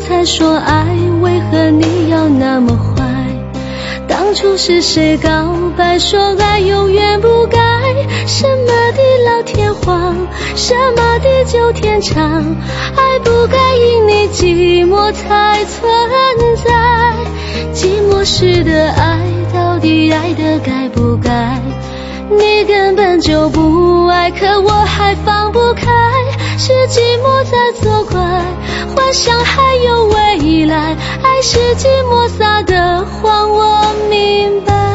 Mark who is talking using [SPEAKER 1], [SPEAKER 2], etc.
[SPEAKER 1] 才说爱，为何你要那么坏？当初是谁告白说爱永远不改？什么地老天荒，什么地久天长，爱不该因你寂寞才存在。寂寞时的爱，到底爱的该不该？你根本就不爱，可我还放不开。是寂寞在作怪，幻想还有未来，爱是寂寞撒的谎，我明白。